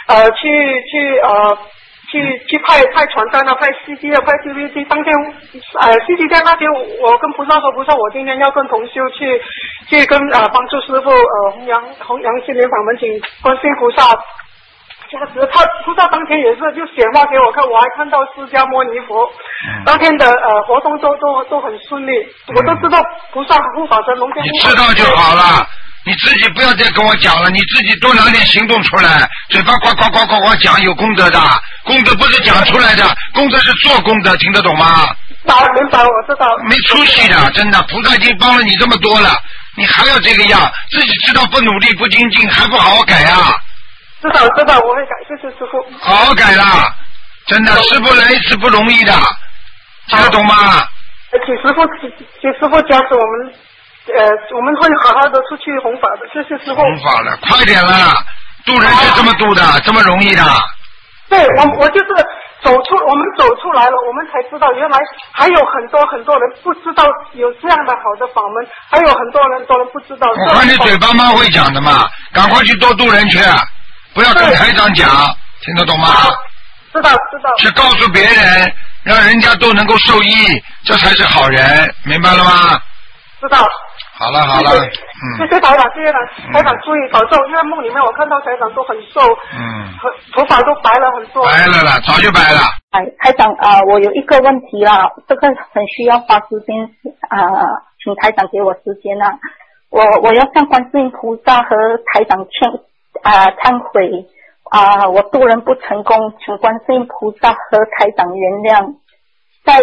去派传单啊，派 CD 啊，派 DVD。当天CD 在那天，我跟菩萨说，菩萨，我今天要跟同修去跟帮助师父弘扬心灵法门，请观世音菩萨加持。菩萨当天也是就显化给我看，我还看到释迦牟尼佛。当天的活动都很顺利，我都知道菩萨护法神龙天。 你知道就好了。你自己不要再跟我讲了，你自己多拿点行动出来，嘴巴呱讲有功德的，功德不是讲出来的，功德是做功德，听得懂吗？ 明白，我知道。没出息的，真的，菩萨已经帮了你这么多了，你还要这个样，自己知道不努力不精进，还不好好改啊？ 知道，我会改，谢谢师父。 好好改啦，真的，师父来一次不容易的，听得懂吗？ 请师父加持我们。我们会好好的出去弘法的，谢谢师父。 弘法了，快点了，渡人是这么渡的，这么容易的。 对，我就是我们走出来了，我们才知道原来还有很多人不知道有这样的好的法门，还有很多人不知道。 我看你嘴巴蛮会讲的嘛，赶快去多度人去，不要跟台长讲，听得懂吗？ 知道。 去告诉别人，让人家都能够受益，这才是好人，明白了吗？ 知道。 好了， 谢谢台长，台长注意保重，因为梦里面我看到台长都很瘦，头发都白了很多。 白了，早就白了。 台长我有一个问题啦，这个很需要花时间请台长给我时间啦。我要向观世音菩萨和台长忏悔我渡人不成功，请观世音菩萨和台长原谅。在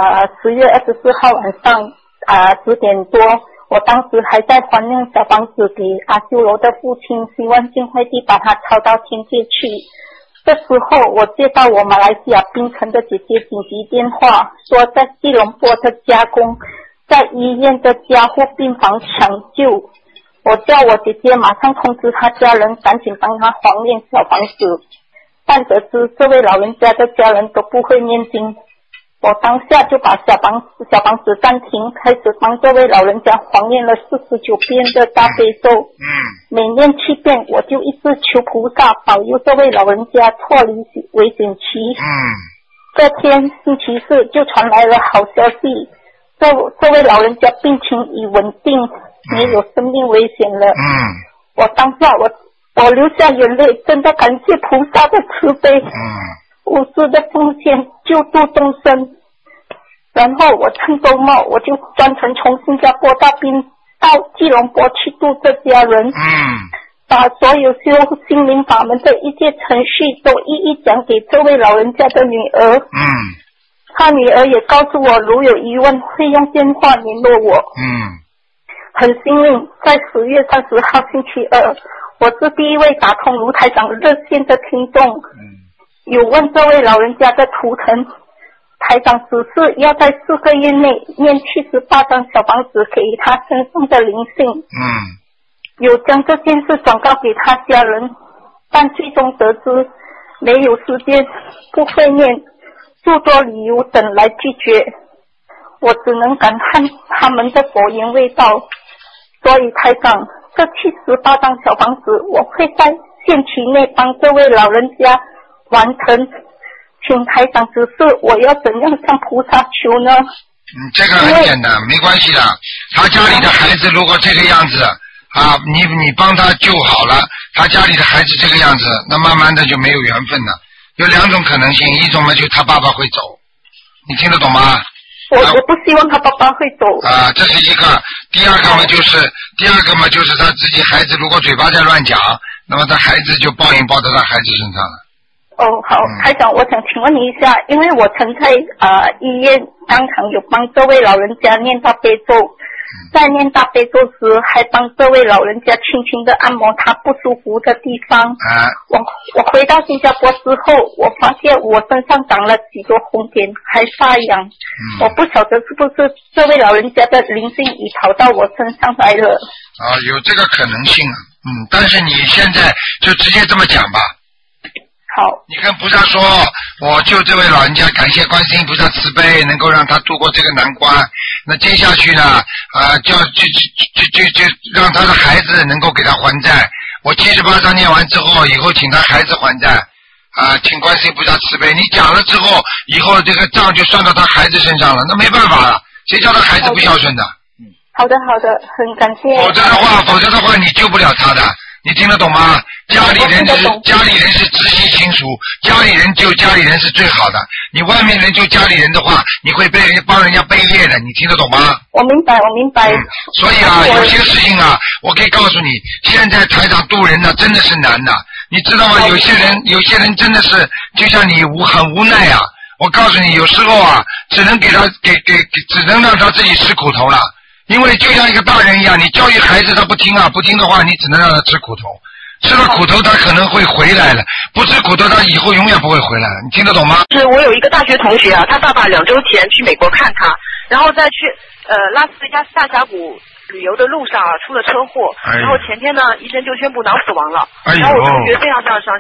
10月24号晚上10点多，我当时还在还念小房子给阿修罗的父亲，希望尽快地把他抄到天界去。这时候我接到我马来西亚槟城的姐姐紧急电话，说在吉隆坡的家公在医院的加护病房抢救。我叫我姐姐马上通知他家人赶紧帮他还念小房子，但得知这位老人家的家人都不会念经，我当下就把小房子暂停，开始帮这位老人家还念了49遍的大悲咒。每念7遍，我就一直求菩萨保佑这位老人家脱离危险期。这天星期四就传来了好消息，这位老人家病情已稳定，没有生命危险了。我当下我流下眼泪，真的感谢菩萨的慈悲，无私的奉献救度众生。然后我趁周末我就专程从新加坡到吉隆坡去度这家人，把所有修心灵法门的一切程序都一一讲给这位老人家的女儿。他女儿也告诉我，如有疑问会用电话联络我。很幸运，在10月30号星期二，我是第一位打通卢台长热线的听众。有问这位老人家的图腾，台长指示要在4个月内念78张小房子给他身上的灵性。有将这件事转告给他家人，但最终得知没有时间，不会念，诸多理由等来拒绝。我只能感叹他们的佛言未到。所以台长，这78张小房子我会在限期内帮这位老人家完成，请台长指示我要怎样向菩萨求呢？ 这个很简单，没关系的。他家里的孩子如果这个样子你帮他救好了，他家里的孩子这个样子，那慢慢的就没有缘分了。有2种可能性，一种嘛就他爸爸会走，你听得懂吗？ 我不希望他爸爸会走。 这是一个。第二个嘛就是他自己孩子如果嘴巴在乱讲，那么他孩子就报应报到他孩子身上了。 好，台长，我想请问你一下，因为我曾在医院当场有帮这位老人家念大悲咒，在念大悲咒时还帮这位老人家轻轻的按摩他不舒服的地方。我回到新加坡之后，我发现我身上长了几多红点，还发痒。我不晓得是不是这位老人家的灵性已跑到我身上来了。 有这个可能性但是你现在就直接这么讲吧。 好， 你跟菩萨说，我救这位老人家，感谢观世音菩萨慈悲，能够让他度过这个难关。那接下去呢，就让他的孩子能够给他还债。我78章念完之后，以后请他孩子还债。请观世音菩萨慈悲。你讲了之后，以后这个账就算到他孩子身上了，那没办法了，谁叫他孩子不孝顺的？ 好的，很感谢。 否则的话，你救不了他的。你听得懂吗？家里人是直系亲属，家里人救家里人是最好的。你外面人救家里人的话，你会帮人家背业的，你听得懂吗？ 我明白。 所以有些事情我可以告诉你，现在台长渡人真的是难的，你知道吗？有些人真的是就像你很无奈啊。我告诉你，有时候只能给他只能让他自己吃苦头了。因为就像一个大人一样，你教育孩子他不听的话，你只能让他吃苦头。吃了苦头他可能会回来了，不吃苦头他以后永远不会回来了，你听得懂吗？ 是我有一个大学同学他爸爸2周前去美国看他，然后在去拉斯维加斯大峡谷旅游的路上出了车祸，然后前天呢医生就宣布脑死亡了，然后我同学非常伤心。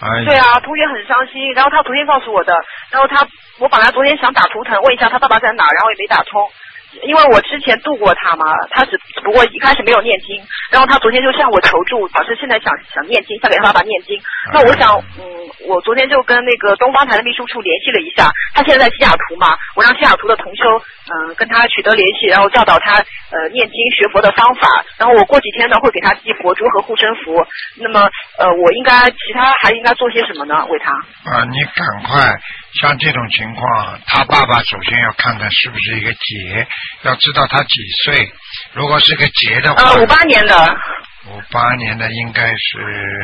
对啊，同学很伤心，然后他昨天告诉我的，然后我本来昨天想打图腾问一下他爸爸在哪，然后也没打通。因为我之前度过他嘛，他只不过一开始没有念经，然后他昨天就向我求助，老师现在想念经，想给他爸爸念经。那我想，我昨天就跟那个东方台的秘书处联系了一下，他现在在西雅图嘛，我让西雅图的同修，跟他取得联系，然后教导他念经学佛的方法，然后我过几天呢会给他寄佛珠和护身符。那么我其他还应该做些什么呢？为他？ 你赶快，像这种情况，他爸爸首先要看看是不是一个劫。要知道他几岁，如果是个劫的话 ，58年的 ，58年的应该是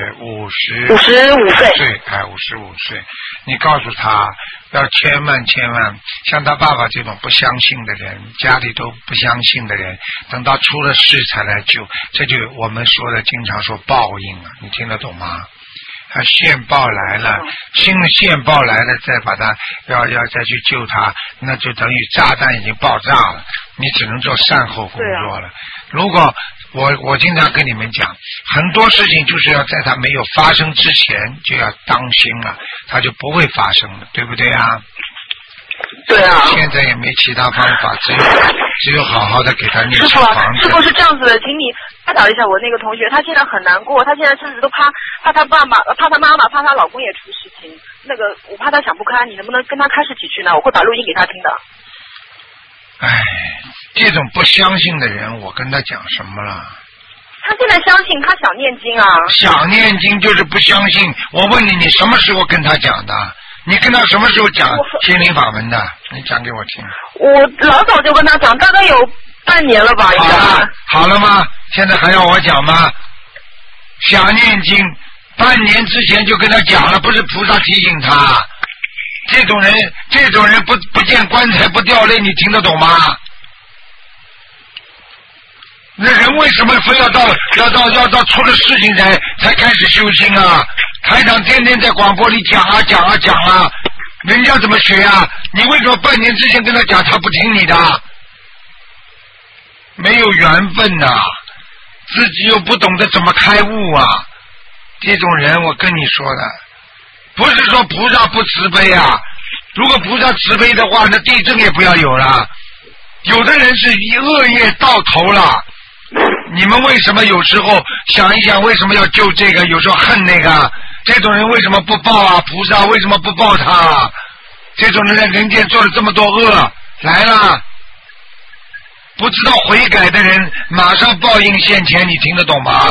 55岁，哎，55岁。你告诉他要千万像他爸爸这种不相信的人，家里都不相信的人，等到出了事才来救，这就我们说的经常说报应啊，你听得懂吗？他线报来了，新的线报来了，再把他要再去救他，那就等于炸弹已经爆炸了，你只能做善后工作了。如果我经常跟你们讲，很多事情就是要在它没有发生之前就要当心了，它就不会发生了，对不对啊？ 对啊。 现在也没其他方法，只有好好的给他念小房子。 师傅是这样子的，请你开导一下我那个同学，他现在很难过，他现在甚至都怕他爸爸、怕他妈妈、怕他老公也出事情。那个我怕他想不开，你能不能跟他开示几句呢？我会把录音给他听的。 哎，这种不相信的人，我跟他讲什么了？ 他现在相信，他想念经啊。 想念经就是不相信。我问你，你什么时候跟他讲的？你跟他什么时候讲心灵法门的？你讲给我听。 我老早就跟他讲，大概有半年了吧，应该。 好了吗？现在还要我讲吗？想念经，半年之前就跟他讲了，不是菩萨提醒他。这种人不见棺材不掉泪，你听得懂吗？那人为什么非要到出了事情才开始修心啊？台长天天在广播里讲啊，人家怎么学啊？你为什么半年之前跟他讲，他不听你的？没有缘分呐，自己又不懂得怎么开悟啊！这种人，我跟你说的，不是说菩萨不慈悲啊。如果菩萨慈悲的话，那地震也不要有了。有的人是恶业到头了。你们为什么有时候想一想，为什么要救这个？有时候恨那个，这种人为什么不报啊？菩萨为什么不报他？这种人在人间做了这么多恶，来了，不知道悔改的人，马上报应现前，你听得懂吗？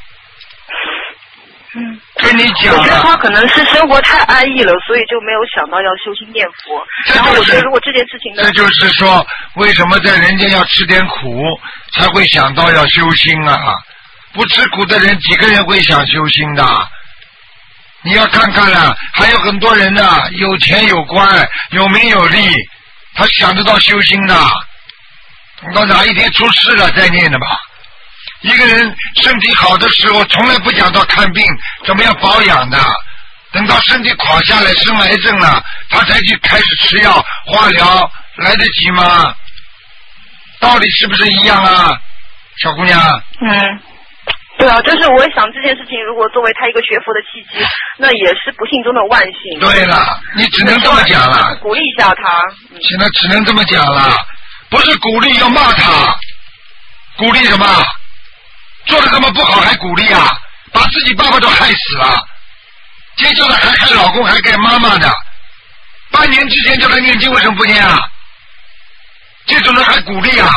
跟你讲， 我觉得他可能是生活太安逸了，所以就没有想到要修心念佛。然后我觉得如果这件事情呢， 这就是说，为什么在人间要吃点苦，才会想到要修心啊？不吃苦的人，几个人会想修心的？你要看看了，还有很多人呢，有钱有官有名有利，他想得到修心的。等到哪一天出事了再念的吧。一个人身体好的时候，从来不讲到看病怎么样保养的，等到身体垮下来生癌症了，他才去开始吃药化疗，来得及吗？道理是不是一样啊，小姑娘？ 对啊，就是我想这件事情，如果作为他一个学佛的契机，那也是不幸中的万幸。 对了，你只能这么讲了， 鼓励一下他。 现在只能这么讲了，不是鼓励，要骂他。鼓励什么？做的这么不好还鼓励啊？把自己爸爸都害死了，接着还害老公，还害妈妈的。半年之前就来念经，为什么不念啊？这种人还鼓励啊？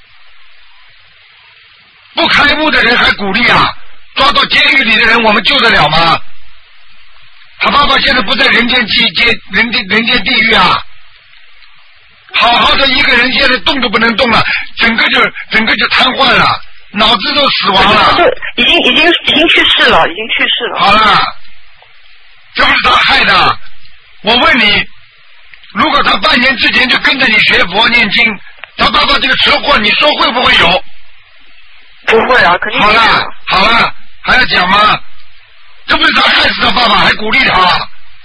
不开悟的人还鼓励啊？抓到监狱里的人，我们救得了吗？他爸爸现在不在人间地狱啊？好好的一个人，现在动都不能动了，整个就瘫痪了。脑子都死亡了， 已经去世了， 好了，这不是他害的。我问你，如果他半年之前就跟着你学佛念经，他爸爸这个车祸，你说会不会有？ 不会啊，肯定。 好了，还要讲吗？这不是他害死他爸爸，还鼓励他。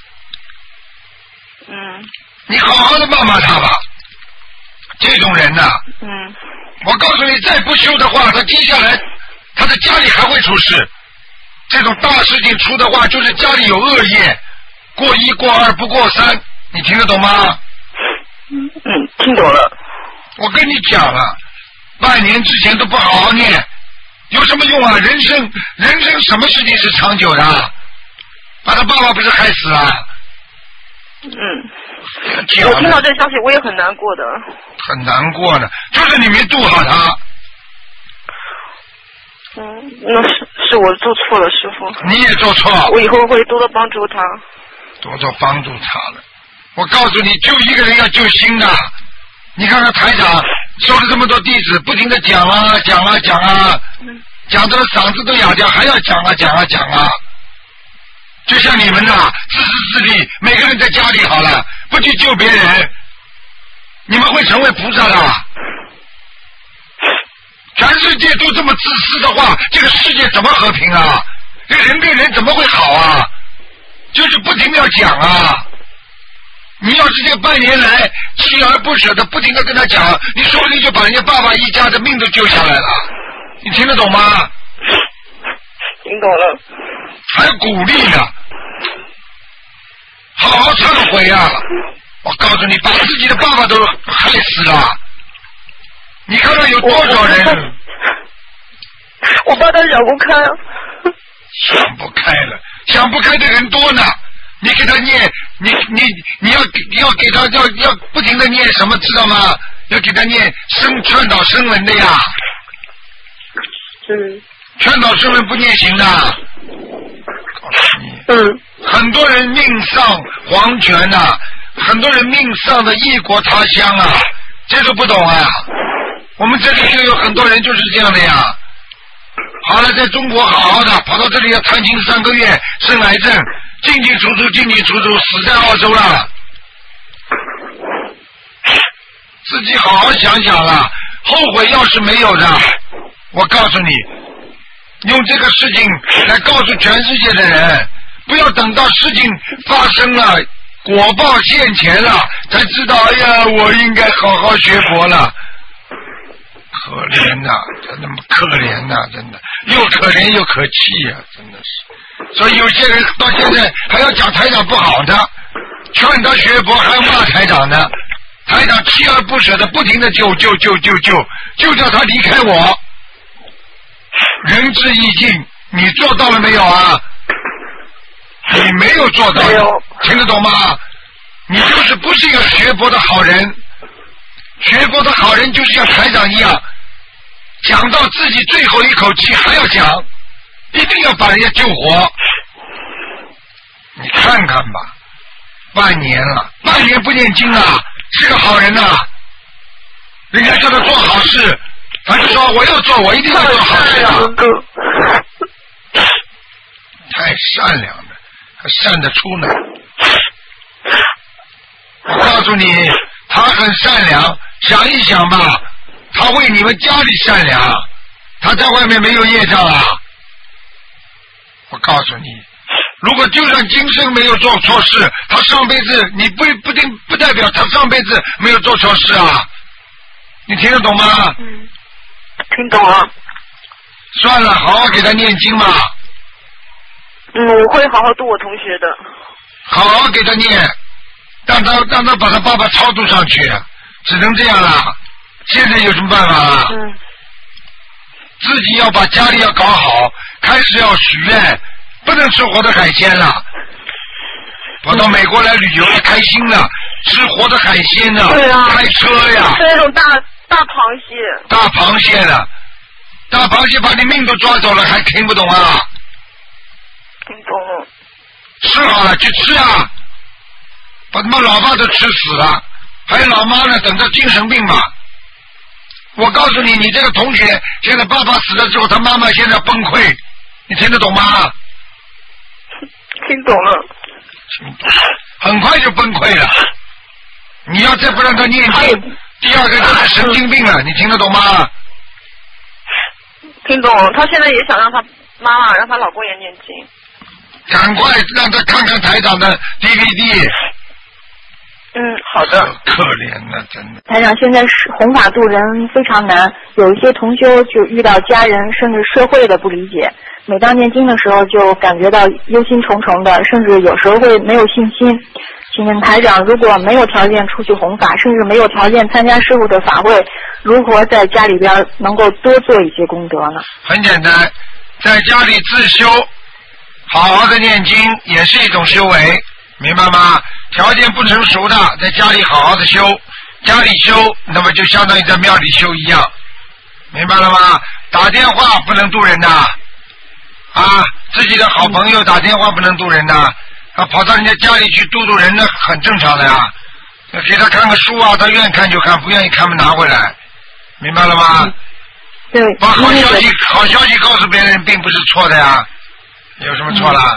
你好好的骂他吧。这种人呐，我告诉你，再不修的话，他接下来他的家里还会出事， 这种大事情出的话，就是家里有恶业，过1过2不过3，你听得懂吗？ 听懂了。 我跟你讲了，半年之前都不好好念，有什么用啊？人生什么事情是长久的？把他爸爸不是害死了？ 我听到这个消息，我也很难过的。 很难过呢，就是你没度好他。 那是我做错了，师傅。 你也做错。 我以后会多多帮助他。 多多帮助他了。我告诉你，救一个人要救心的。你看看台长收了这么多弟子，不停的讲啊，讲的嗓子都哑掉，还要讲啊。就像你们呐，自私自利，每个人在家里好了，不去救别人，你们会成为菩萨的。全世界都这么自私的话，这个世界怎么和平啊？这人跟人怎么会好啊？就是不停地要讲啊。你要是这半年来锲而不舍的不停地跟他讲，你说不定就把人家爸爸一家的命都救下来了。你听得懂吗？ 听懂了。 还有鼓励呢，好好忏悔啊！我告诉你，把自己的爸爸都害死了。你看看有多少人？ 我把他想不开。 想不开了，想不开的人多呢。你给他念，你要给他要不停的念什么，知道吗？要给他念劝导声闻的呀。劝导声闻不念行的。告诉你。很多人命丧黄泉呐，很多人命丧的异国他乡啊，这都不懂啊。我们这里就有很多人就是这样的呀。好了，在中国好好的，跑到这里要探亲3个月，生癌症，进出出，死在澳洲了。自己好好想想了，后悔要是没有的，我告诉你，用这个事情来告诉全世界的人，不要等到事情发生了，果报现前了，才知道，哎呀，我应该好好学佛了。可怜呐，真的可怜呐，真的又可怜又可气呀，真的是。所以有些人到现在还要讲台长不好的，劝他学佛还要骂台长呢。台长锲而不舍的不停的救，就叫他离开我。仁至义尽，你做到了没有啊？你没有做到，听得懂吗？你就是不是一个学佛的好人。学佛的好人就是像台长一样，讲到自己最后一口气还要讲，一定要把人家救活。你看看吧，半年了，半年不念经啊，是个好人呐。人家叫他做好事，他就说我要做，我一定要做好事啊。太善良了，还善得出呢。我告诉你，他很善良，想一想吧，他为你们家里善良，他在外面没有业障啊。我告诉你，如果就算今生没有做错事，他上辈子你不代表他上辈子没有做错事啊。你听得懂吗？ 听懂了。 算了，好好给他念经嘛。 我会好好度我同学的。 好好给他念，让他把他爸爸超度上去，只能这样了。现在有什么办法啊？自己要把家里要搞好，开始要许愿，不能吃活的海鲜了。跑到美国来旅游开心了，吃活的海鲜呢， 对啊， 开车呀， 是那种大螃蟹。 大螃蟹了，大螃蟹把你命都抓走了，还听不懂啊？ 听懂了。 吃好了去吃啊，把他们老爸都吃死了，还有老妈呢，等着精神病吧。我告诉你，你这个同学现在爸爸死了之后，他妈妈现在崩溃，你听得懂吗？ 听懂了。 很快就崩溃了。你要再不让他念经，第二个就是神经病了，你听得懂吗？ 听懂了。他现在也想让他妈妈让他老公也念经。 赶快让他看看台长的 DVD， 好的。 可怜的，真的。 台长，现在是弘法度人非常难，有一些同修就遇到家人甚至社会的不理解，每当念经的时候就感觉到忧心忡忡的，甚至有时候会没有信心。请问台长，如果没有条件出去弘法，甚至没有条件参加师父的法会，如何在家里边能够多做一些功德呢？ 很简单，在家里自修，好好的念经也是一种修为，明白吗？条件不成熟的，在家里好好的修，家里修，那么就相当于在庙里修一样，明白了吗？打电话不能渡人的，自己的好朋友打电话不能渡人的，跑到人家家里去渡人，那很正常的呀。给他看个书啊，他愿意看就看，不愿意看嘛拿回来，明白了吗？ 对。 把好消息告诉别人，并不是错的呀，有什么错啦？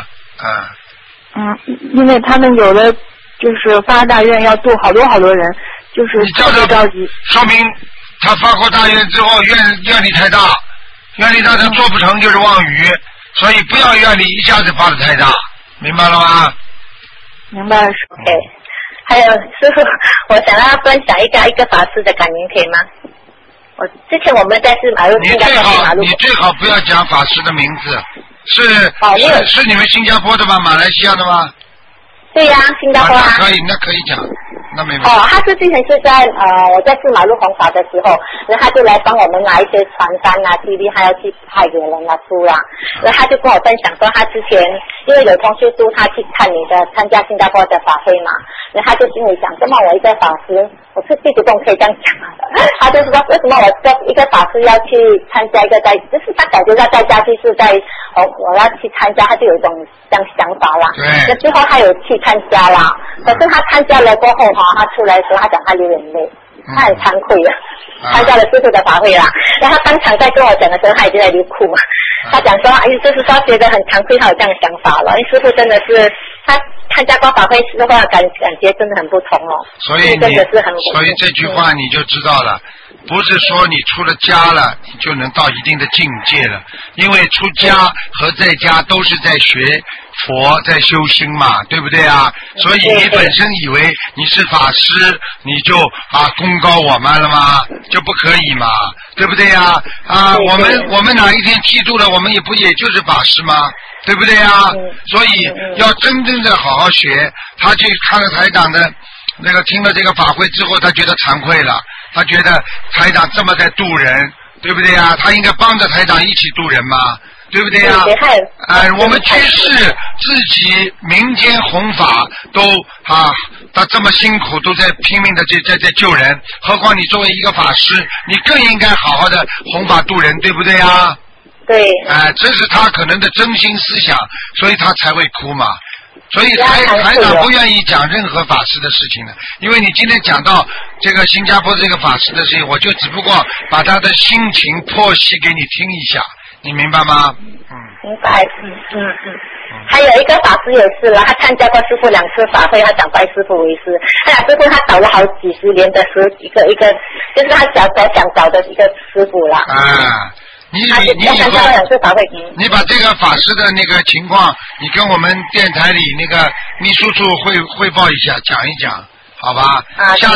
因为他们有的就是发大愿要度好多人，就是特别着急。 说明他发过大愿之后愿力太大，愿力大他做不成就是妄语，所以不要愿力一下子发的太大，明白了吗？ 明白了。 OK， 还有师父，我想要分享一个法师的感言，可以吗？之前我们在是马路， 你最好不要讲法师的名字，是你们新加坡的吗？马来西亚的吗？ 对呀，新加坡啊。 那可以讲，那没问题。 他是之前是在我在四马路弘法的时候，然后他就来帮我们拿一些传单啊、CD， 还要去派给人啊书啦。然后他就跟我分享说，他之前因为有同学说他去看你的参加新加坡的法会嘛，然后他就心里想，这么我一个法师，我是弟子都可以这样讲。他就是说，为什么我一个法师要去参加一个就是他感觉到在家就是我要去参加，他就有一种这样想法啦。那最后他有去参加啦，可是他参加了过后他出来的时候，他讲他流眼泪，他很惭愧的，参加了师父的法会啦。然后他当场在跟我讲的时候，他已经在流哭嘛。他讲说，就是说觉得很惭愧，他有这样的想法了。因为师父真的是他参加过法会的话，感觉真的很不同哦。 所以这句话你就知道了，不是说你出了家了，你就能到一定的境界了。因为出家和在家都是在学佛，在修心嘛，对不对啊？所以你本身以为你是法师，你就功高我慢了吗？就不可以嘛，对不对呀？我们哪一天剃度了，我们也就是法师吗？对不对呀？所以要真正的好好学。他去看了台长的那个，听了这个法会之后，他觉得惭愧了，他觉得台长这么在度人，对不对呀？他应该帮着台长一起度人嘛，对不对呀？我们居士自己民间弘法都他这么辛苦，都在拼命的在救人，何况你作为一个法师，你更应该好好的弘法度人，对不对呀？ 对。 这是他可能的真心思想，所以他才会哭嘛。所以台长不愿意讲任何法师的事情的，因为你今天讲到这个新加坡这个法师的事情，我就只不过把他的心情剖析给你听一下，你明白吗？ 明白。还有一个法师也是了，他参加过师父2次法会，他想拜师父为师。师父他找了好几十年的一个，就是他想找的一个师父了。 你以后你把这个法师的那个情况，你跟我们电台里那个秘书处汇报一下，讲一讲，好吧？下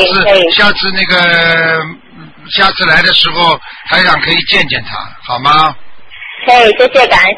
次来的时候，台长可以见见他，好吗？ 可以，谢谢，感恩